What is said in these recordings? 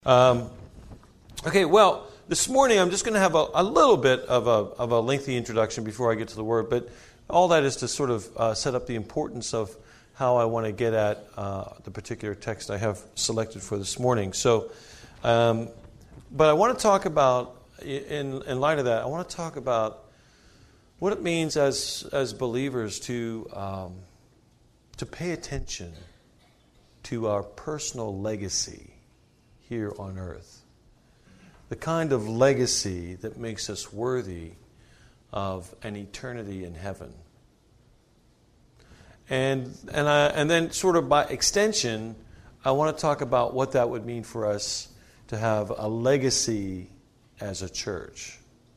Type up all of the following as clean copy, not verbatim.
Okay, well, this morning I'm just going to have a little bit of a lengthy introduction before I get to the Word, but all that is to sort of set up the importance of how I want to get at the particular text I have selected for this morning. So, but I want to talk about, in light of that, I want to talk about what it means as believers to pay attention to our personal legacy here on earth. The kind of legacy that makes us worthy of an eternity in heaven. And then sort of by extension, I want to talk about what that would mean for us to have a legacy as a church.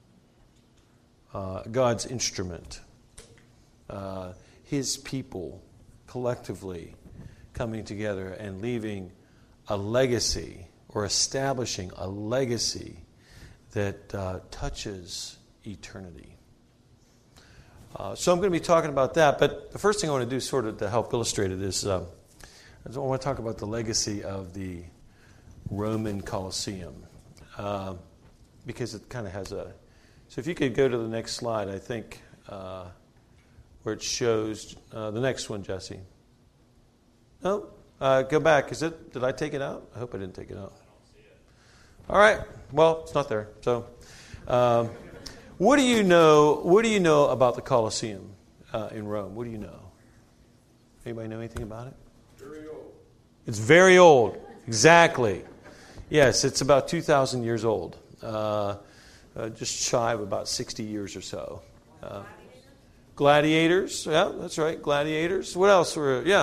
God's instrument. His people collectively coming together and leaving a legacy or establishing a legacy that touches eternity. So I'm going to be talking about that, but the first thing I want to do sort of to help illustrate it is I want to talk about the legacy of the Roman Colosseum because it kind of has a... So if you could go to the next slide, I think, where it shows... the next one, Jesse. No? Go back. Did I take it out? I hope I didn't take it out. All right. Well, it's not there. So, what do you know? What do you know about the Colosseum in Rome? What do you know? Anybody know anything about it? Very old. It's very old. Exactly. Yes, it's about 2,000 years old. Just shy of about 60 years or so. Gladiators. Yeah, that's right. Gladiators. What else?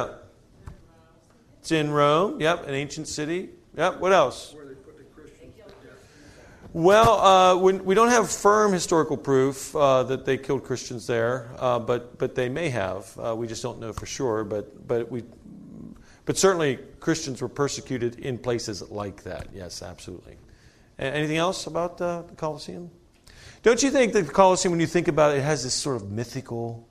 It's in Rome. Yep, an ancient city. Yep. What else? Where they put the Christians to death. Well, we don't have firm historical proof that they killed Christians there, but they may have. We just don't know for sure. But certainly Christians were persecuted in places like that. Yes, absolutely. Anything else about the Colosseum? Don't you think that the Colosseum, when you think about it, it has this sort of mythical,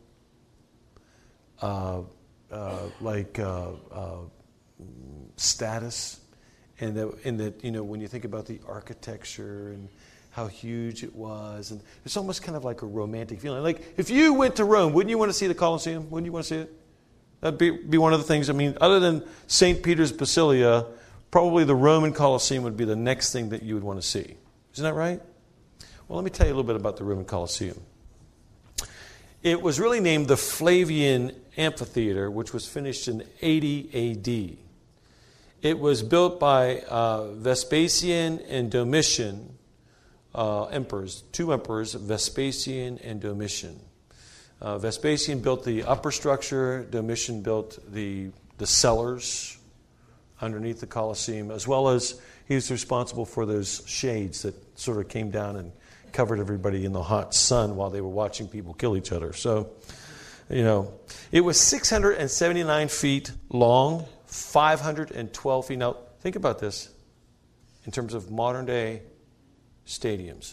status, and that when you think about the architecture and how huge it was, and it's almost kind of like a romantic feeling. Like if you went to Rome, wouldn't you want to see the Colosseum? Wouldn't you want to see it? That'd be one of the things. I mean, other than St. Peter's Basilica, probably the Roman Colosseum would be the next thing that you would want to see. Isn't that right? Well, let me tell you a little bit about the Roman Colosseum. It was really named the Flavian Amphitheater, which was finished in 80 A.D. It was built by Vespasian and Domitian, emperors, two emperors, Vespasian and Domitian. Vespasian built the upper structure. Domitian built the cellars underneath the Colosseum, as well as he was responsible for those shades that sort of came down and covered everybody in the hot sun while they were watching people kill each other. So, it was 679 feet long, 512 feet. Now, think about this in terms of modern day stadiums.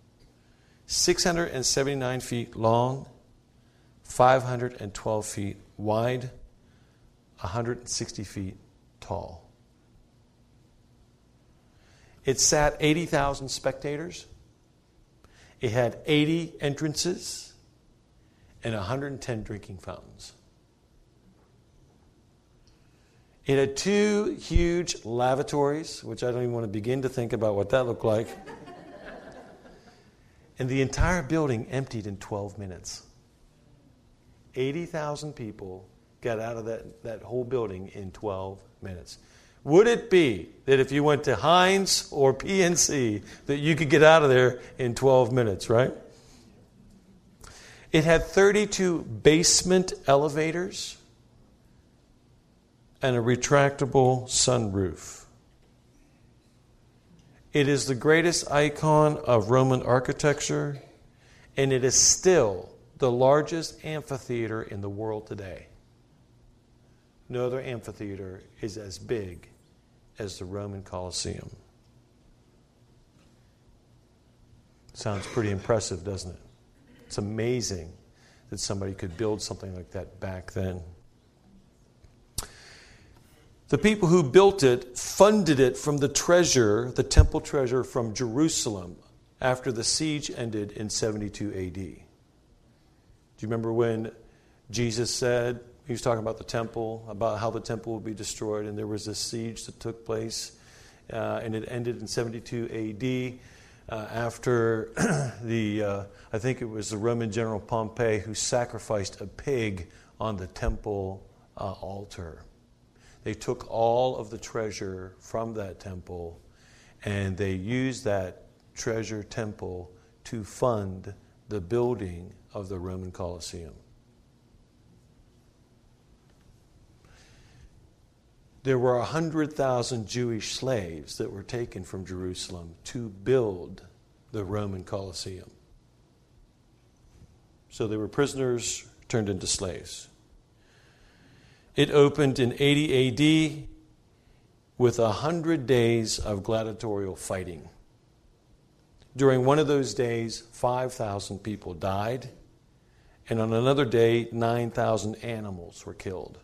679 feet long, 512 feet wide, 160 feet tall. It sat 80,000 spectators. It had 80 entrances and 110 drinking fountains. It had two huge lavatories, which I don't even want to begin to think about what that looked like. And the entire building emptied in 12 minutes. 80,000 people got out of that whole building in 12 minutes. Would it be that if you went to Heinz or PNC that you could get out of there in 12 minutes, right? It had 32 basement elevators and a retractable sunroof. It is the greatest icon of Roman architecture, and it is still the largest amphitheater in the world today. No other amphitheater is as big as the Roman Colosseum. Sounds pretty impressive, doesn't it? It's amazing that somebody could build something like that back then. The people who built it funded it from the temple treasure from Jerusalem after the siege ended in 72 AD. Do you remember when Jesus said, he was talking about the temple, about how the temple would be destroyed, and there was a siege that took place, and it ended in 72 AD after I think it was the Roman general Pompey who sacrificed a pig on the temple altar. They took all of the treasure from that temple, and they used that treasure temple to fund the building of the Roman Colosseum. There were 100,000 Jewish slaves that were taken from Jerusalem to build the Roman Colosseum. So they were prisoners turned into slaves. It opened in 80 AD with 100 days of gladiatorial fighting. During one of those days, 5,000 people died, and on another day, 9,000 animals were killed.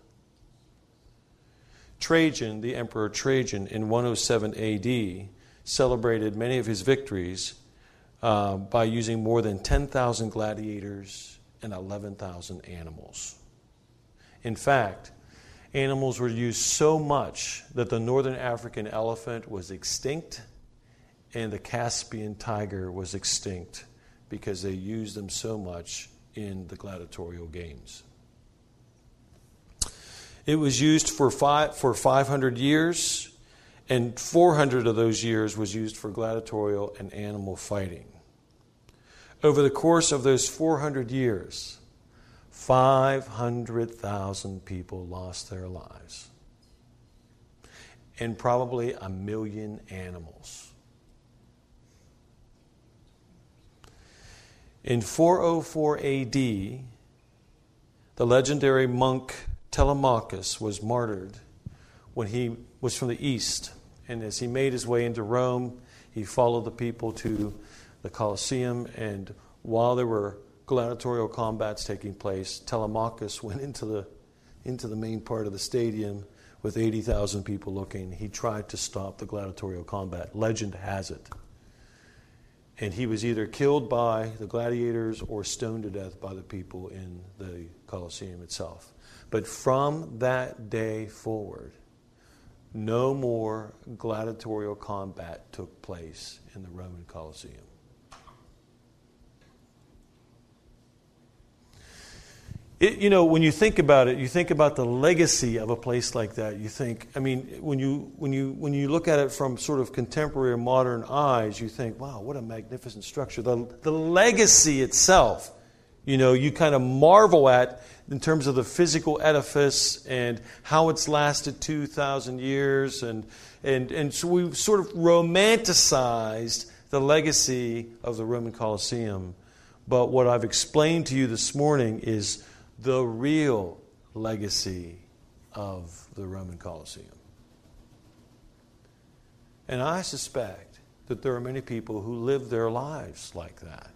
Trajan, the Emperor Trajan, in 107 AD, celebrated many of his victories by using more than 10,000 gladiators and 11,000 animals. In fact, animals were used so much that the northern African elephant was extinct and the Caspian tiger was extinct because they used them so much in the gladiatorial games. It was used for 500 years, and 400 of those years was used for gladiatorial and animal fighting. Over the course of those 400 years, 500,000 people lost their lives, and probably 1 million animals. In 404 AD, the legendary monk Telemachus was martyred when he was from the east. And as he made his way into Rome, he followed the people to the Colosseum. And while there were gladiatorial combats taking place, Telemachus went into the main part of the stadium with 80,000 people looking. He tried to stop the gladiatorial combat. Legend has it. And he was either killed by the gladiators or stoned to death by the people in the Colosseum itself. But from that day forward, no more gladiatorial combat took place in the Roman Colosseum. When you think about it, you think about the legacy of a place like that. You think, when you look at it from sort of contemporary or modern eyes, you think, wow, what a magnificent structure. The legacy itself, you kind of marvel at in terms of the physical edifice and how it's lasted 2,000 years. And so we've sort of romanticized the legacy of the Roman Colosseum. But what I've explained to you this morning is the real legacy of the Roman Colosseum. And I suspect that there are many people who live their lives like that.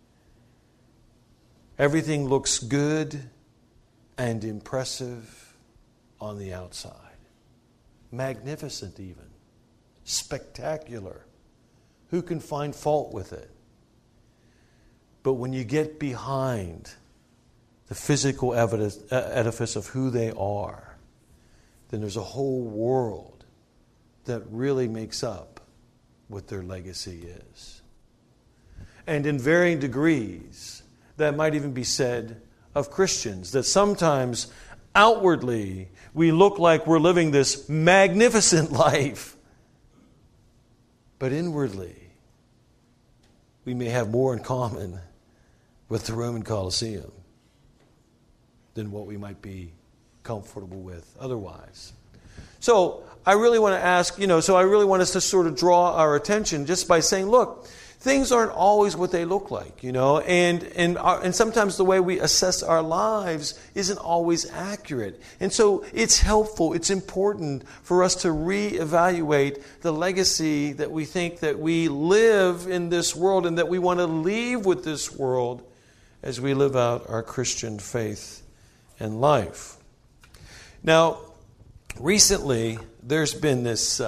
Everything looks good and impressive on the outside. Magnificent even. Spectacular. Who can find fault with it? But when you get behind the physical edifice of who they are, then there's a whole world that really makes up what their legacy is. And in varying degrees, that might even be said of Christians, that sometimes outwardly we look like we're living this magnificent life, but inwardly we may have more in common with the Roman Colosseum than what we might be comfortable with otherwise. So I really want to ask, I really want us to sort of draw our attention just by saying, look, things aren't always what they look like, and sometimes the way we assess our lives isn't always accurate. And so it's helpful, it's important for us to reevaluate the legacy that we think that we live in this world and that we want to leave with this world as we live out our Christian faith and life. Now, recently, there's been this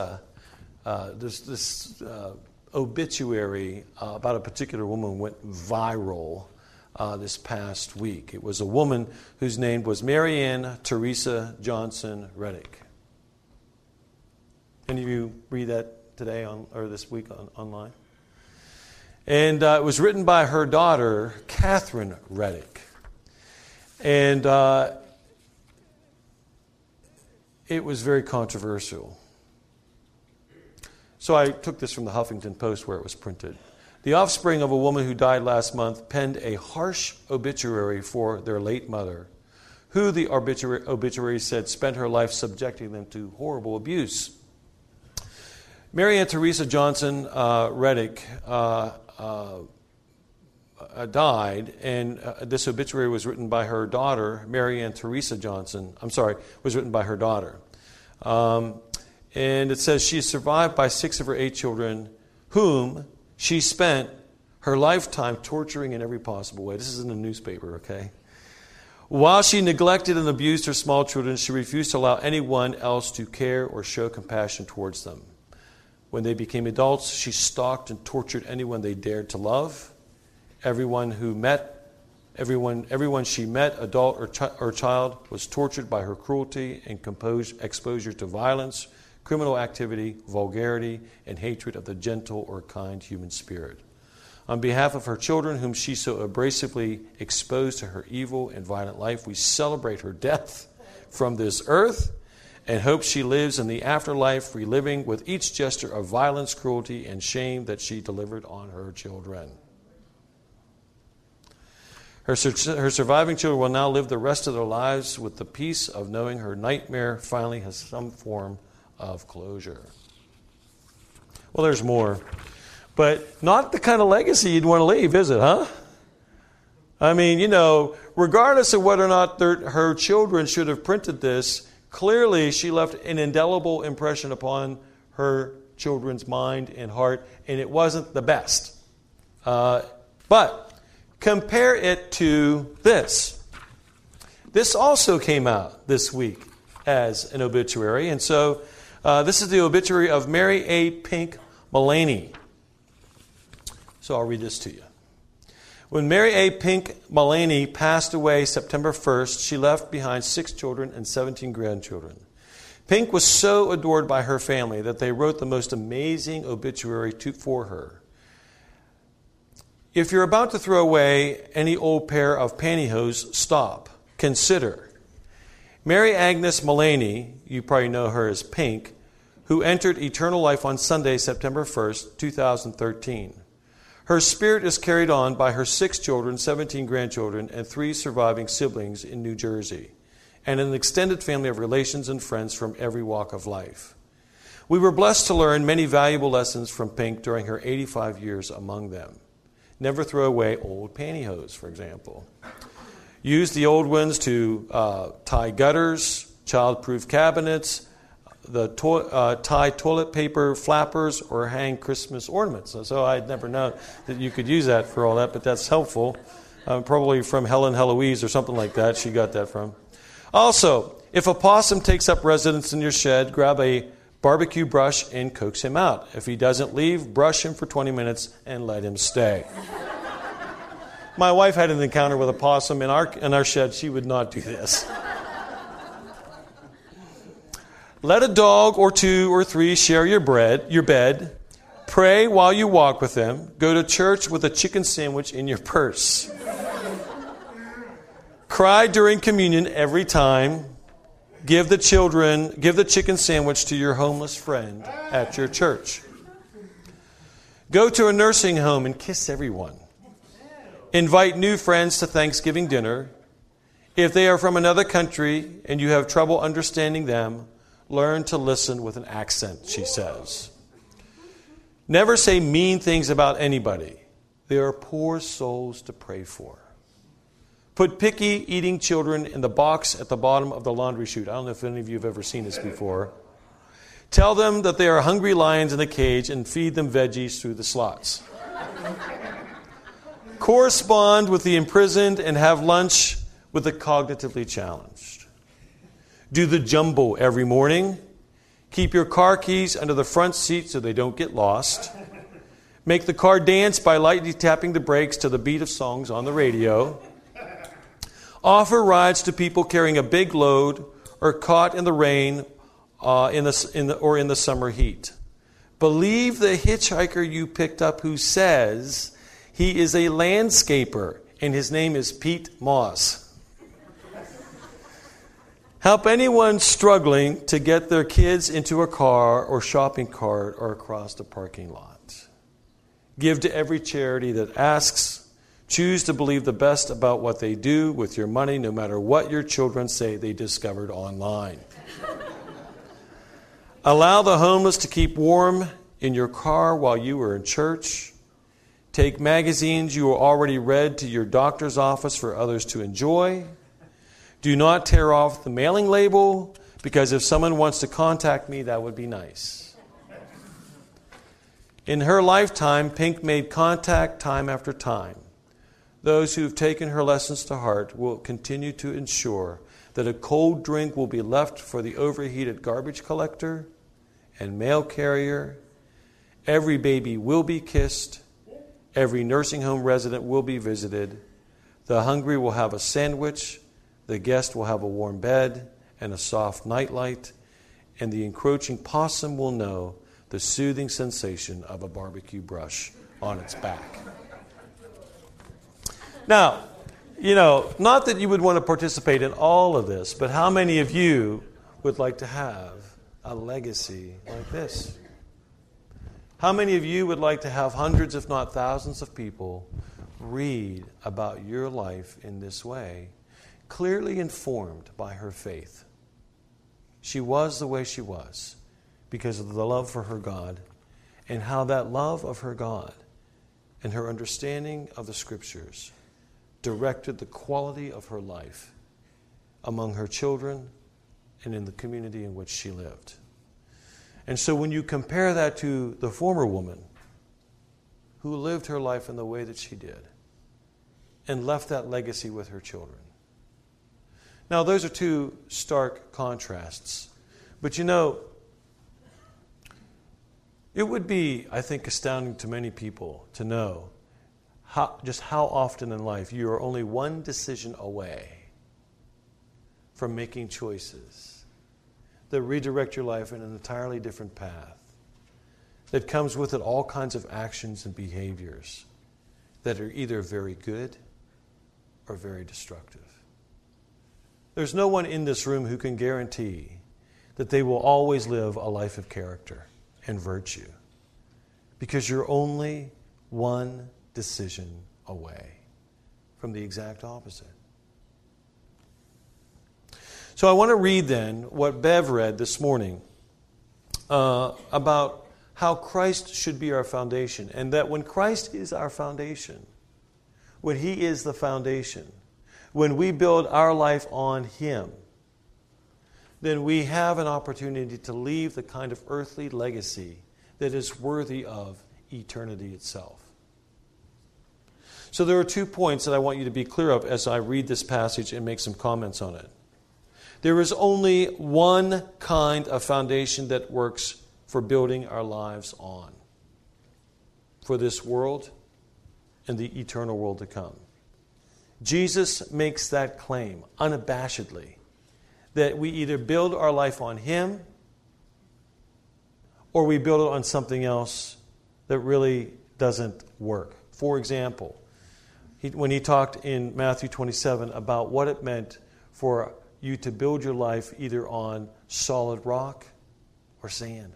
obituary about a particular woman went viral this past week. It was a woman whose name was Marianne Teresa Johnson Reddick. Any of you read that today or this week online? And it was written by her daughter, Catherine Reddick. And it was very controversial. So I took this from the Huffington Post where it was printed. The offspring of a woman who died last month penned a harsh obituary for their late mother, who the obituary said spent her life subjecting them to horrible abuse. Marianne Teresa Johnson Reddick died, and this obituary was written by her daughter, Marianne Teresa Johnson. Was written by her daughter. And it says she is survived by 6 of her 8 children, whom she spent her lifetime torturing in every possible way. This is in the newspaper, okay? While she neglected and abused her small children, she refused to allow anyone else to care or show compassion towards them. When they became adults, she stalked and tortured anyone they dared to love. Everyone she met, adult or child, was tortured by her cruelty and exposure to violence, criminal activity, vulgarity, and hatred of the gentle or kind human spirit. On behalf of her children, whom she so abrasively exposed to her evil and violent life, we celebrate her death from this earth and hope she lives in the afterlife, reliving with each gesture of violence, cruelty, and shame that she delivered on her children. Her surviving children will now live the rest of their lives with the peace of knowing her nightmare finally has some form of closure. Well, there's more. But not the kind of legacy you'd want to leave, is it, huh? I mean, regardless of whether or not her children should have printed this, clearly she left an indelible impression upon her children's mind and heart, and it wasn't the best. But compare it to this. This also came out this week as an obituary, and so this is the obituary of Mary A. Pink Mullaney. So I'll read this to you. When Mary A. Pink Mullaney passed away September 1st, she left behind 6 children and 17 grandchildren. Pink was so adored by her family that they wrote the most amazing obituary for her. If you're about to throw away any old pair of pantyhose, stop. Consider. Mary Agnes Mullaney, you probably know her as Pink, who entered eternal life on Sunday, September 1st, 2013. Her spirit is carried on by her 6 children, 17 grandchildren, and 3 surviving siblings in New Jersey, and an extended family of relations and friends from every walk of life. We were blessed to learn many valuable lessons from Pink during her 85 years among them. Never throw away old pantyhose, for example. Use the old ones to tie gutters, child-proof cabinets, tie toilet paper flappers, or hang Christmas ornaments. So I'd never known that you could use that for all that, but that's helpful. Probably from Helen Heloise or something like that. She got that from. Also, if a possum takes up residence in your shed, grab a barbecue brush and coax him out. If he doesn't leave, brush him for 20 minutes and let him stay. My wife had an encounter with a possum in our shed. She would not do this. Let a dog or 2 or 3 share your bed. Pray while you walk with them. Go to church with a chicken sandwich in your purse. Cry during communion every time. Give the chicken sandwich to your homeless friend at your church. Go to a nursing home and kiss everyone. Invite new friends to Thanksgiving dinner. If they are from another country and you have trouble understanding them, learn to listen with an accent, she says. Never say mean things about anybody. They are poor souls to pray for. Put picky eating children in the box at the bottom of the laundry chute. I don't know if any of you have ever seen this before. Tell them that they are hungry lions in a cage and feed them veggies through the slots. Correspond with the imprisoned and have lunch with the cognitively challenged. Do the jumble every morning. Keep your car keys under the front seat so they don't get lost. Make the car dance by lightly tapping the brakes to the beat of songs on the radio. Offer rides to people carrying a big load or caught in the rain or in the summer heat. Believe the hitchhiker you picked up who says he is a landscaper and his name is Pete Moss. Help anyone struggling to get their kids into a car or shopping cart or across the parking lot. Give to every charity that asks. Choose to believe the best about what they do with your money, no matter what your children say they discovered online. Allow the homeless to keep warm in your car while you are in church. Take magazines you already read to your doctor's office for others to enjoy. Do not tear off the mailing label, because if someone wants to contact me, that would be nice. In her lifetime, Pink made contact time after time. Those who have taken her lessons to heart will continue to ensure that a cold drink will be left for the overheated garbage collector and mail carrier. Every baby will be kissed. Every nursing home resident will be visited. The hungry will have a sandwich. The guest will have a warm bed and a soft nightlight. And the encroaching possum will know the soothing sensation of a barbecue brush on its back. Now, not that you would want to participate in all of this, but how many of you would like to have a legacy like this? How many of you would like to have hundreds, if not thousands of people read about your life in this way, clearly informed by her faith? She was the way she was because of the love for her God, and how that love of her God and her understanding of the Scriptures directed the quality of her life among her children and in the community in which she lived. And so when you compare that to the former woman who lived her life in the way that she did and left that legacy with her children. Now, those are two stark contrasts. But it would be, I think, astounding to many people to know how often in life you are only one decision away from making choices that redirect your life in an entirely different path, that comes with it all kinds of actions and behaviors that are either very good or very destructive. There's no one in this room who can guarantee that they will always live a life of character and virtue, because you're only one decision away from the exact opposite. So I want to read then what Bev read this morning about how Christ should be our foundation, and that when Christ is our foundation, when He is the foundation, when we build our life on Him, then we have an opportunity to leave the kind of earthly legacy that is worthy of eternity itself. So there are 2 points that I want you to be clear of as I read this passage and make some comments on it. There is only one kind of foundation that works for building our lives on, for this world and the eternal world to come. Jesus makes that claim unabashedly, that we either build our life on Him or we build it on something else that really doesn't work. For example, when He talked in Matthew 27 about what it meant for you to build your life either on solid rock or sand.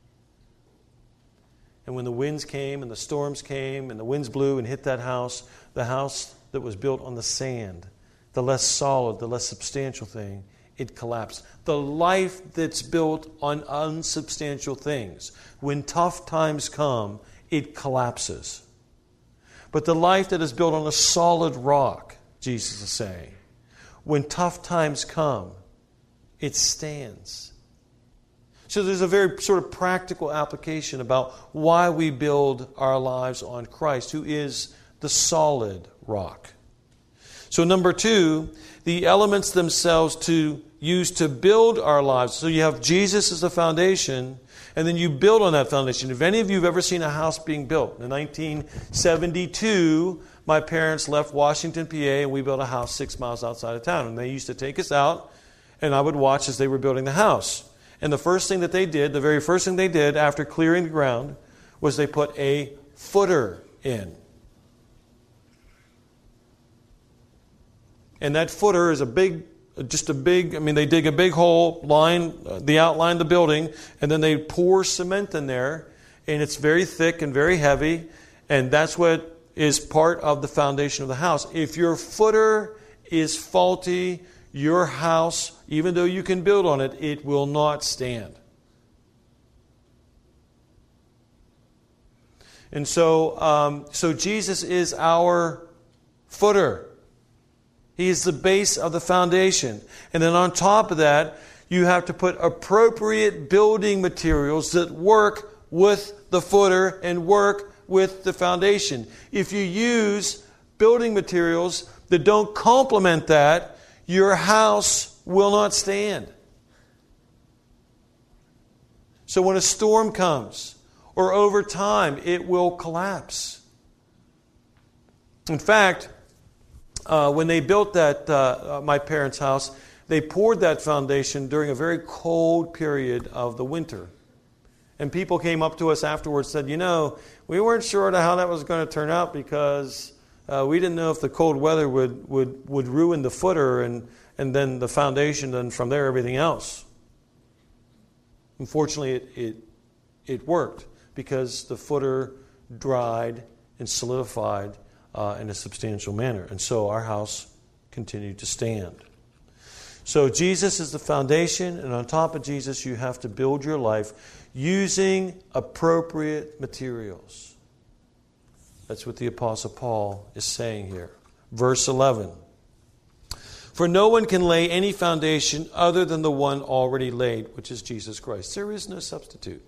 And when the winds came and the storms came and the winds blew and hit that house, the house that was built on the sand, the less solid, the less substantial thing, it collapsed. The life that's built on unsubstantial things, when tough times come, it collapses. But the life that is built on a solid rock, Jesus is saying, when tough times come, it stands. So there's a very sort of practical application about why we build our lives on Christ, who is the solid rock. So number 2, the elements themselves to use to build our lives. So you have Jesus as the foundation, and then you build on that foundation. If any of you have ever seen a house being built, in 1972, my parents left Washington, PA, and we built a house 6 miles outside of town. And they used to take us out, and I would watch as they were building the house. And the first thing that they did, the very first thing they did after clearing the ground, was they put a footer in. And that footer is they dig a big hole, outline the building, and then they pour cement in there, and it's very thick and very heavy, and that's what is part of the foundation of the house. If your footer is faulty, your house, even though you can build on it, it will not stand. And so Jesus is our footer. He is the base of the foundation. And then on top of that, you have to put appropriate building materials that work with the footer and work with the foundation. If you use building materials that don't complement that, your house will not stand. So when a storm comes, or over time, it will collapse. In fact, when they built that, my parents' house, they poured that foundation during a very cold period of the winter. And people came up to us afterwards and said, we weren't sure how that was going to turn out because we didn't know if the cold weather would ruin the footer and then the foundation, and from there everything else. Unfortunately, it worked because the footer dried and solidified in a substantial manner. And so our house continued to stand. So Jesus is the foundation, and on top of Jesus, you have to build your life using appropriate materials. That's what the Apostle Paul is saying here. Verse 11. For no one can lay any foundation other than the one already laid, which is Jesus Christ. There is no substitute.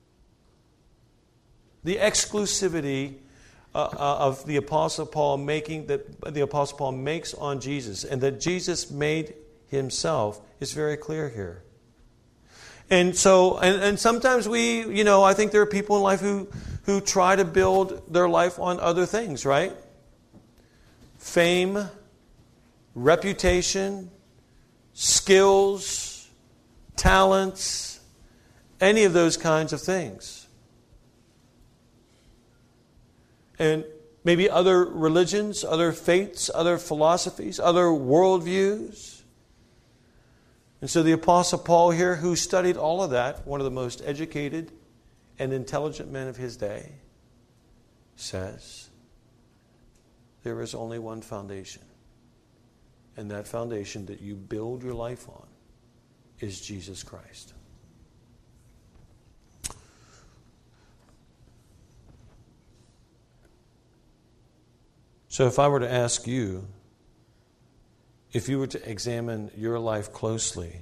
The exclusivity of the Apostle Paul the Apostle Paul makes on Jesus, and that Jesus made himself, is very clear here. And so, and sometimes I think there are people in life who try to build their life on other things, right? Fame, reputation, skills, talents, any of those kinds of things. And maybe other religions, other faiths, other philosophies, other worldviews. And so the Apostle Paul here, who studied all of that, one of the most educated and intelligent men of his day, says, there is only one foundation. And that foundation that you build your life on is Jesus Christ. So if I were to ask you, if you were to examine your life closely,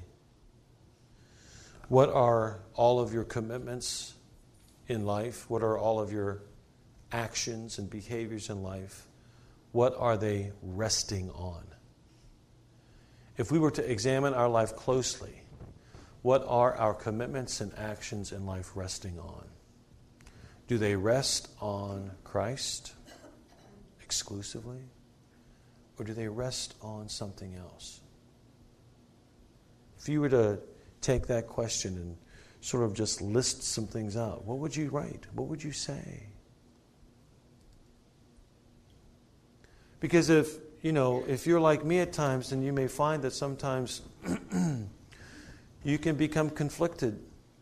what are all of your commitments in life? What are all of your actions and behaviors in life? What are they resting on? If we were to examine our life closely, what are our commitments and actions in life resting on? Do they rest on Christ exclusively? Or do they rest on something else? If you were to take that question and sort of just list some things out, what would you write? What would you say? Because if you're like me at times, then you may find that sometimes you can become conflicted.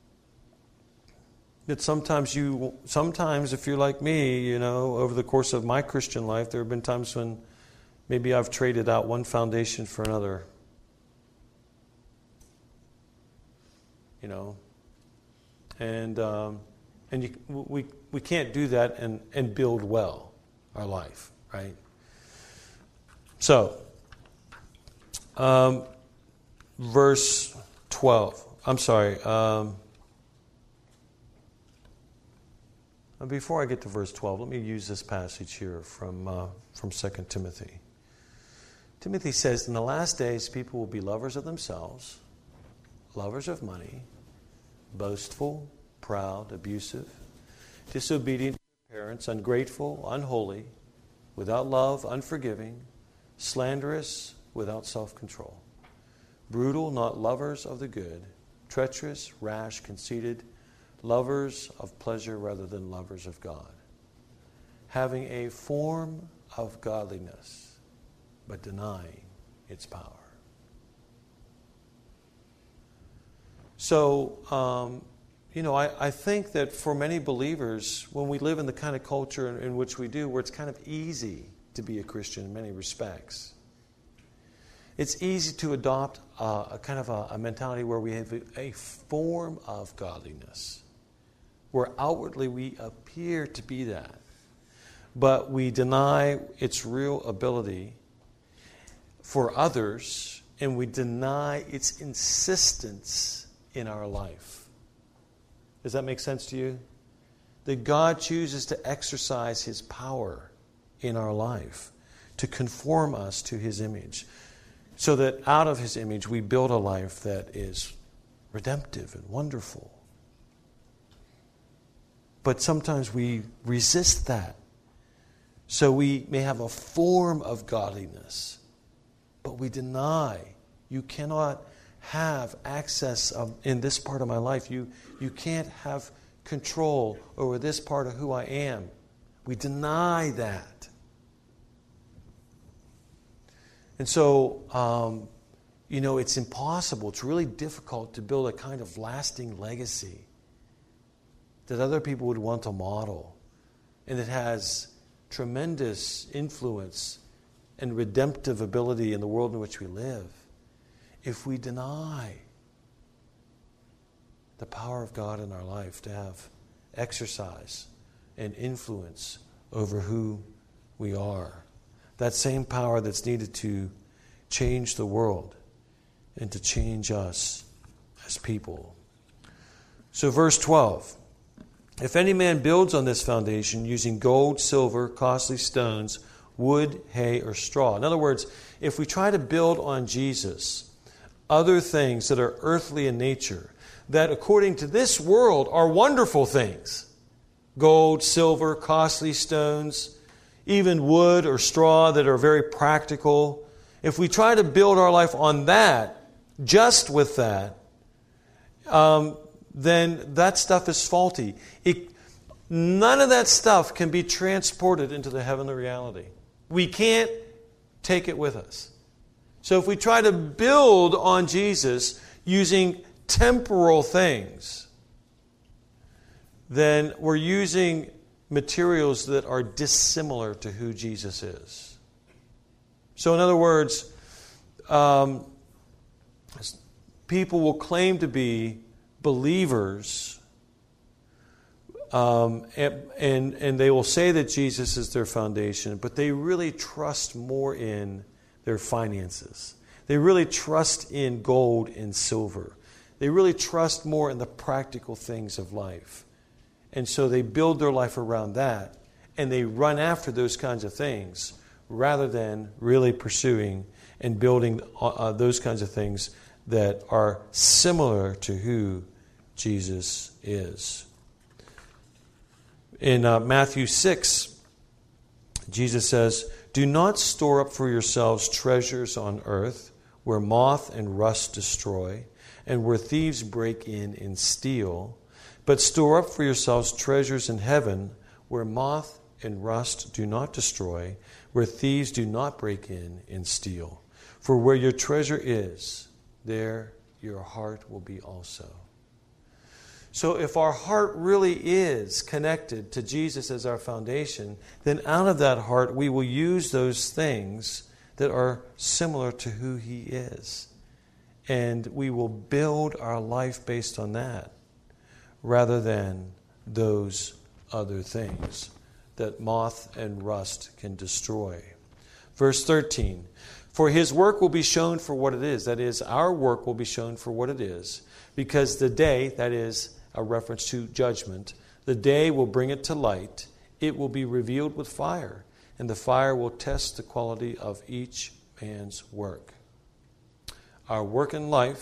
That sometimes if you're like me, over the course of my Christian life, there have been times when maybe I've traded out one foundation for another. We can't do that and build well our life, right? So, verse 12. I'm sorry. Before I get to verse 12, let me use this passage here from 2 Timothy. Timothy says, in the last days, people will be lovers of themselves, lovers of money, boastful, proud, abusive, disobedient to their parents, ungrateful, unholy, without love, unforgiving, slanderous, without self-control, brutal, not lovers of the good, treacherous, rash, conceited, lovers of pleasure rather than lovers of God, having a form of godliness, but denying its power. So, I think that for many believers, when we live in the kind of culture in which we do, where it's kind of easy to be a Christian in many respects, it's easy to adopt a kind of a mentality where we have a form of godliness, where outwardly we appear to be that, but we deny its real ability for others, and we deny its insistence in our life. Does that make sense to you? That God chooses to exercise His power in our life to conform us to His image, so that out of His image we build a life that is redemptive and wonderful. But sometimes we resist that. So we may have a form of godliness, but we deny. You cannot have access in this part of my life. You can't have control over this part of who I am. We deny that. And so, it's impossible. It's really difficult to build a kind of lasting legacy that other people would want to model, and that has tremendous influence and redemptive ability in the world in which we live, if we deny the power of God in our life to have exercise and influence over who we are. That same power that's needed to change the world and to change us as people. So verse 12. If any man builds on this foundation using gold, silver, costly stones, wood, hay, or straw. In other words, if we try to build on Jesus other things that are earthly in nature, that according to this world are wonderful things, gold, silver, costly stones, even wood or straw that are very practical, if we try to build our life on that, just with that, then that stuff is faulty. None of that stuff can be transported into the heavenly reality. We can't take it with us. So if we try to build on Jesus using temporal things, then we're using materials that are dissimilar to who Jesus is. So in other words, people will claim to be believers, and they will say that Jesus is their foundation, but they really trust more in their finances. They really trust in gold and silver. They really trust more in the practical things of life. And so they build their life around that, and they run after those kinds of things rather than really pursuing and building those kinds of things that are similar to who Jesus is. In Matthew 6, Jesus says, "Do not store up for yourselves treasures on earth, where moth and rust destroy, and where thieves break in and steal. But store up for yourselves treasures in heaven, where moth and rust do not destroy, where thieves do not break in and steal. For where your treasure is, there your heart will be also." So if our heart really is connected to Jesus as our foundation, then out of that heart we will use those things that are similar to who He is. And we will build our life based on that, rather than those other things that moth and rust can destroy. Verse 13, "For His work will be shown for what it is." That is, our work will be shown for what it is, because the day, that is a reference to judgment, the day will bring it to light. It will be revealed with fire, and the fire will test the quality of each man's work. Our work in life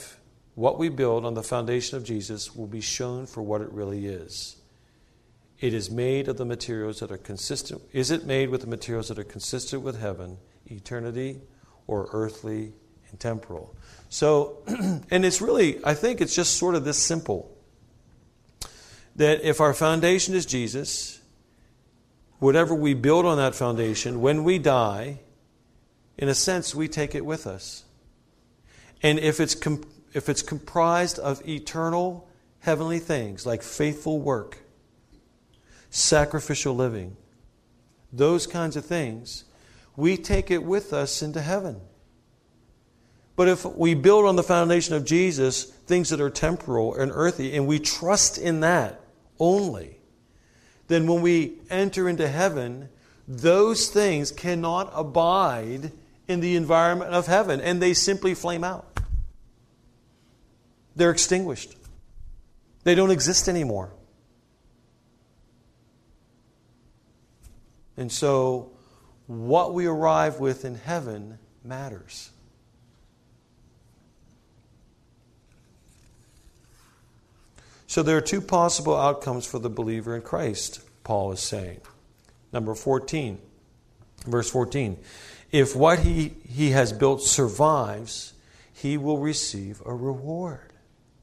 what we build on the foundation of Jesus will be shown for what it really is. It is made of the materials that are consistent. Is it made with the materials that are consistent with heaven, eternity, or earthly and temporal? So, and it's really, I think it's just sort of this simple. That if our foundation is Jesus, whatever we build on that foundation, when we die, in a sense, we take it with us. And if it's comprised of eternal heavenly things like faithful work, sacrificial living, those kinds of things, we take it with us into heaven. But if we build on the foundation of Jesus things that are temporal and earthy, and we trust in that only, then when we enter into heaven, those things cannot abide in the environment of heaven, and they simply flame out. They're extinguished. They don't exist anymore. And so, what we arrive with in heaven matters. So there are two possible outcomes for the believer in Christ, Paul is saying. Number 14, verse 14. If what he has built survives, he will receive a reward.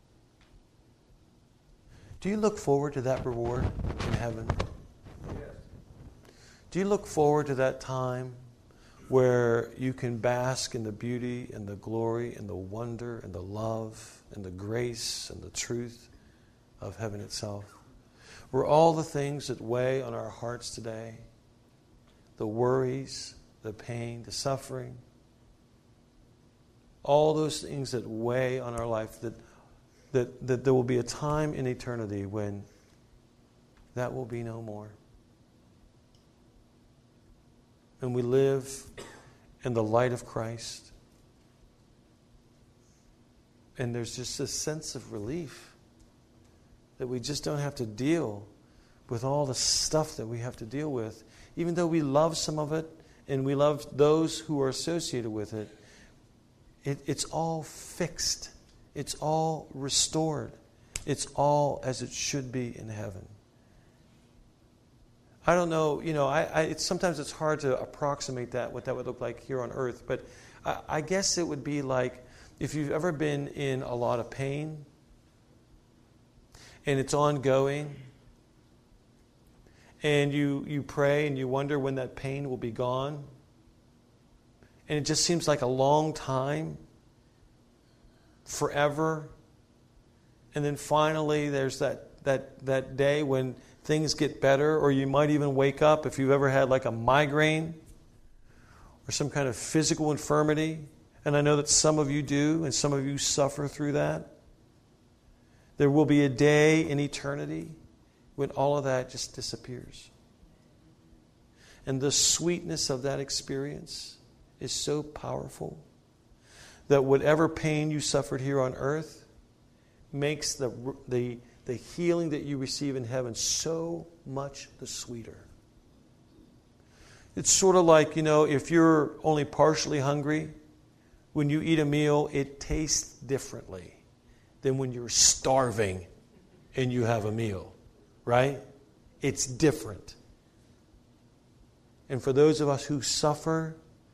Do you look forward to that reward in heaven? Yes. Do you look forward to that time where you can bask in the beauty and the glory and the wonder and the love and the grace and the truth of heaven itself? Where all the things that weigh on our hearts today, the worries, the pain, the suffering, all those things that weigh on our life, that there will be a time in eternity when that will be no more. And we live in the light of Christ. And there's just this sense of relief that we just don't have to deal with all the stuff that we have to deal with. Even though we love some of it and we love those who are associated with it, it's all fixed. It's all restored. It's all as it should be in heaven. I don't know, sometimes it's hard to approximate that, what that would look like here on earth. But I guess it would be like if you've ever been in a lot of pain and it's ongoing, and you pray and you wonder when that pain will be gone, and it just seems like a long time, forever, and then finally there's that day when things get better, or you might even wake up if you've ever had like a migraine or some kind of physical infirmity, and I know that some of you do, and some of you suffer through that. There will be a day in eternity when all of that just disappears. And the sweetness of that experience is so powerful that whatever pain you suffered here on earth makes the healing that you receive in heaven so much the sweeter. It's sort of like, if you're only partially hungry, when you eat a meal, it tastes differently than when you're starving and you have a meal, right? It's different. And for those of us who suffer,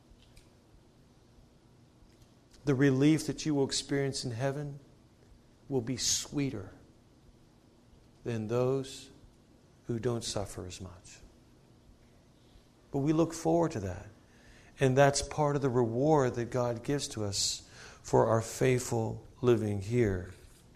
the relief that you will experience in heaven will be sweeter than those who don't suffer as much. But we look forward to that. And that's part of the reward that God gives to us for our faithful living here.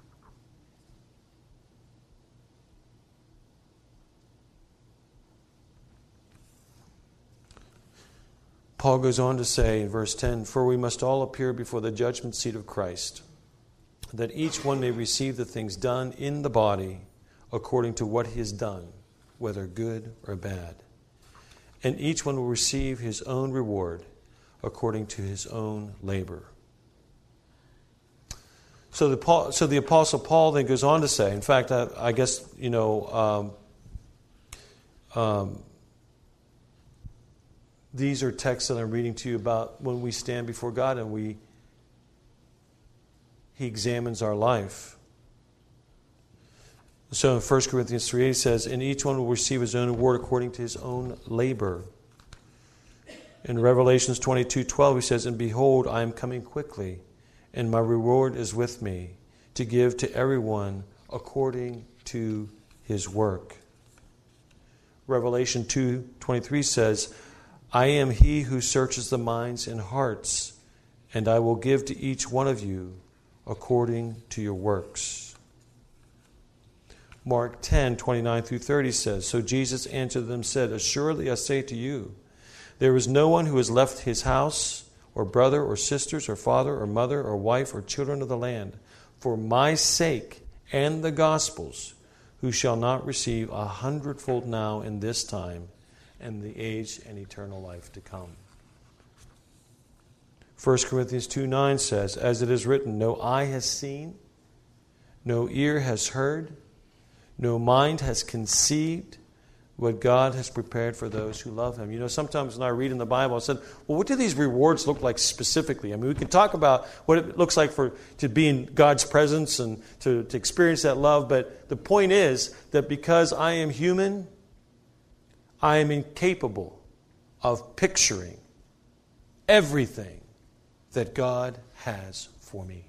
Paul goes on to say in verse 10, "For we must all appear before the judgment seat of Christ, that each one may receive the things done in the body according to what he has done, whether good or bad. And each one will receive his own reward according to his own labor." So the Apostle Paul then goes on to say, in fact, I guess, these are texts that I'm reading to you about when we stand before God and He examines our life. So in 1 Corinthians 3:8 it says, and each one will receive his own reward according to his own labor. In Revelations 22:12 he says, and behold, I am coming quickly, and my reward is with me, to give to everyone according to his work. Revelation 2:23 says, I am he who searches the minds and hearts, and I will give to each one of you according to your works. Mark 10:29-30 says, so Jesus answered them and said, assuredly I say to you, there is no one who has left his house, or brother, or sisters, or father, or mother, or wife, or children of the land, for my sake and the gospel's, who shall not receive 100-fold now in this time, and the age and eternal life to come. 1 Corinthians 2:9 says, as it is written, no eye has seen, no ear has heard, no mind has conceived what God has prepared for those who love him. You know, sometimes when I read in the Bible, I said, well, what do these rewards look like specifically? I mean, we can talk about what it looks like to be in God's presence and to experience that love, but the point is that because I am human, I am incapable of picturing everything that God has for me.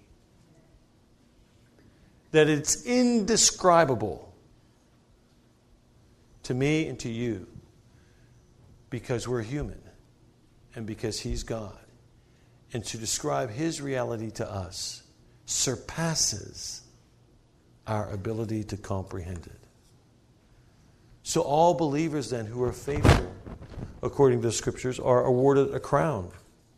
That it's indescribable to me and to you, because we're human and because he's God. And to describe his reality to us surpasses our ability to comprehend it. So all believers then who are faithful, according to the Scriptures, are awarded a crown.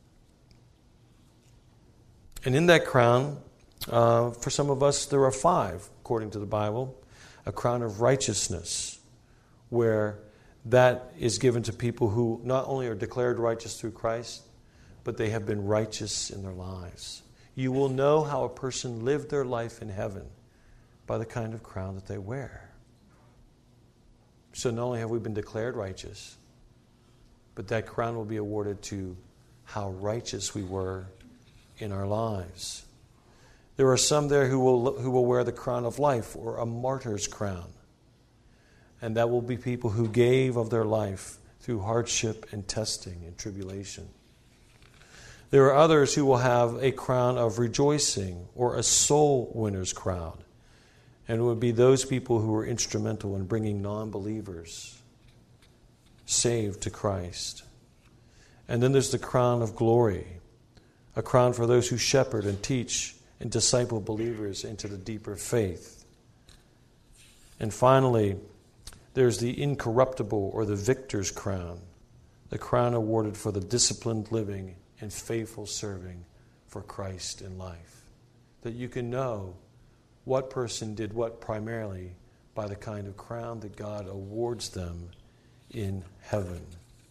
And in that crown, for some of us, there are 5, according to the Bible. A crown of righteousness, where that is given to people who not only are declared righteous through Christ, but they have been righteous in their lives. You will know how a person lived their life in heaven by the kind of crown that they wear. So not only have we been declared righteous, but that crown will be awarded to how righteous we were in our lives. There are some there who will wear the crown of life, or a martyr's crown. And that will be people who gave of their life through hardship and testing and tribulation. There are others who will have a crown of rejoicing, or a soul winner's crown. And it would be those people who were instrumental in bringing non-believers saved to Christ. And then there's the crown of glory, a crown for those who shepherd and teach and disciple believers into the deeper faith. And finally, there's the incorruptible, or the victor's crown, the crown awarded for the disciplined living and faithful serving for Christ in life. That you can know what person did what primarily by the kind of crown that God awards them in heaven.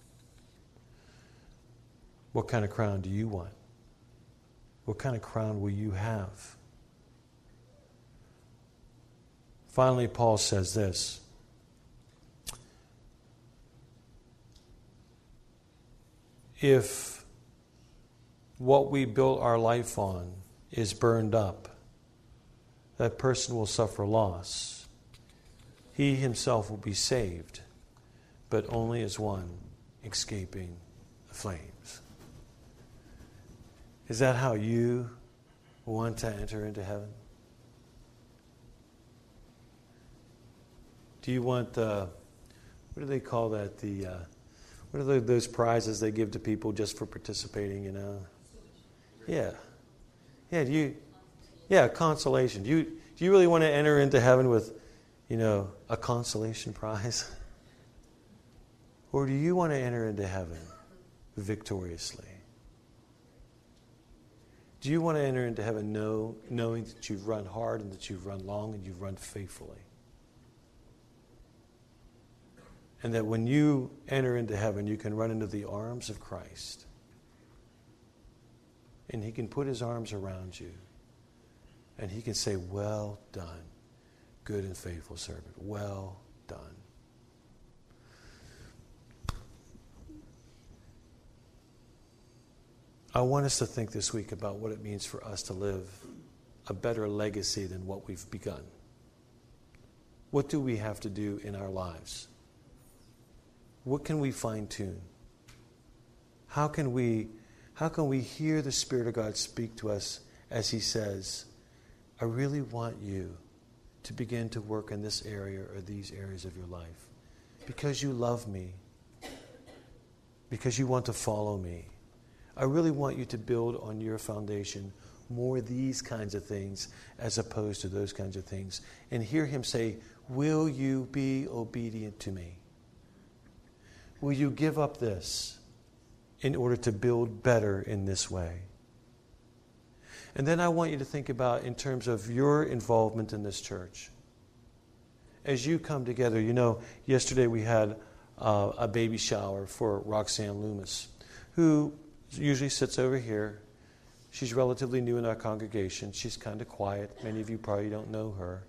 What kind of crown do you want? What kind of crown will you have? Finally, Paul says this. If what we built our life on is burned up, that person will suffer loss. He himself will be saved, but only as one escaping the flames. Is that how you want to enter into heaven? Do you want what do they call that? What are those prizes they give to people just for participating, you know? Yeah. Yeah, consolation. Do you really want to enter into heaven with, you know, a consolation prize? Or do you want to enter into heaven victoriously? Do you want to enter into heaven knowing that you've run hard and that you've run long and you've run faithfully? And that when you enter into heaven, you can run into the arms of Christ. And he can put his arms around you. And he can say, well done, good and faithful servant. Well done. I want us to think this week about what it means for us to live a better legacy than what we've begun? What do we have to do in our lives? What can we fine-tune? How can we hear the Spirit of God speak to us as He says, I really want you to begin to work in this area or these areas of your life because you love me, because you want to follow me. I really want you to build on your foundation more these kinds of things as opposed to those kinds of things. And hear Him say, will you be obedient to me? Will you give up this in order to build better in this way? And then I want you to think about in terms of your involvement in this church. As you come together, yesterday we had a baby shower for Roxanne Loomis, who usually sits over here. She's relatively new in our congregation. She's kind of quiet. Many of you probably don't know her.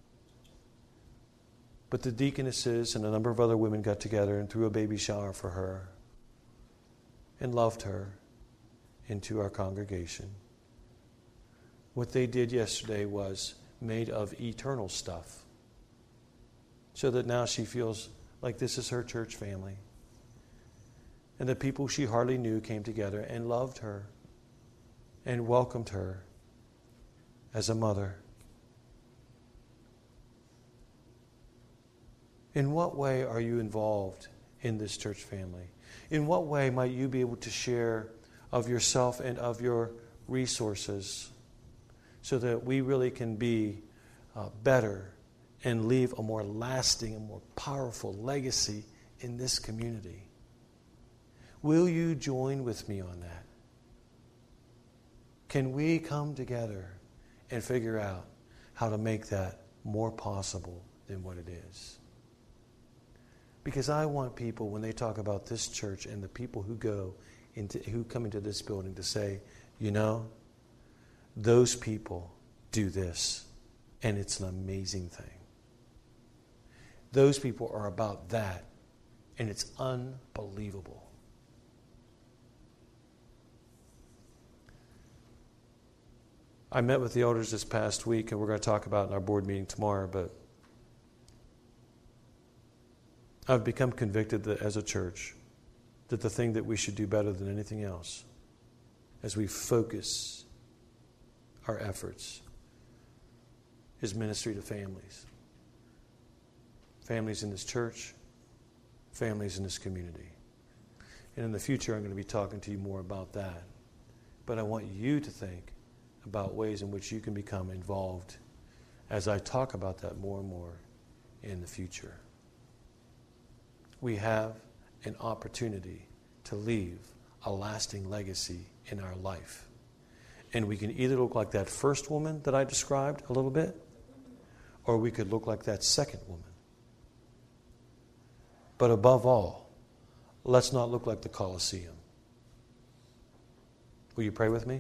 But the deaconesses and a number of other women got together and threw a baby shower for her and loved her into our congregation. What they did yesterday was made of eternal stuff, so that now she feels like this is her church family. And the people she hardly knew came together and loved her and welcomed her as a mother. In what way are you involved in this church family? In what way might you be able to share of yourself and of your resources so that we really can be better and leave a more lasting and more powerful legacy in this community? Will you join with me on that? Can we come together and figure out how to make that more possible than what it is? Because I want people, when they talk about this church and the people who come into this building, to say, those people do this, and it's an amazing thing. Those people are about that, and it's unbelievable. I met with the elders this past week, and we're going to talk about it in our board meeting tomorrow, but I've become convicted that as a church, that the thing that we should do better than anything else, as we focus our efforts, is ministry to families. Families in this church, families in this community. And in the future, I'm going to be talking to you more about that. But I want you to think about ways in which you can become involved as I talk about that more and more in the future. We have an opportunity to leave a lasting legacy in our life. And we can either look like that first woman that I described a little bit, or we could look like that second woman. But above all, let's not look like the Colosseum. Will you pray with me?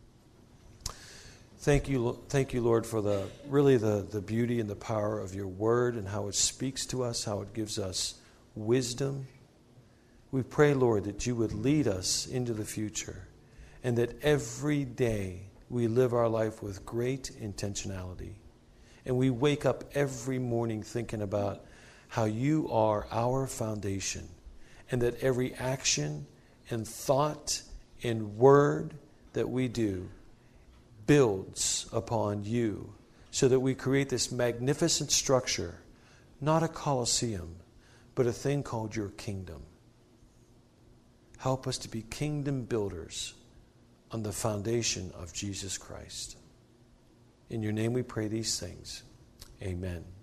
Thank you, Lord, for the beauty and the power of your word and how it speaks to us, how it gives us wisdom. We pray, Lord, that you would lead us into the future and that every day we live our life with great intentionality. And we wake up every morning thinking about how you are our foundation and that every action and thought and word that we do builds upon you so that we create this magnificent structure, not a Colosseum, but a thing called your kingdom. Help us to be kingdom builders on the foundation of Jesus Christ. In your name we pray these things. Amen.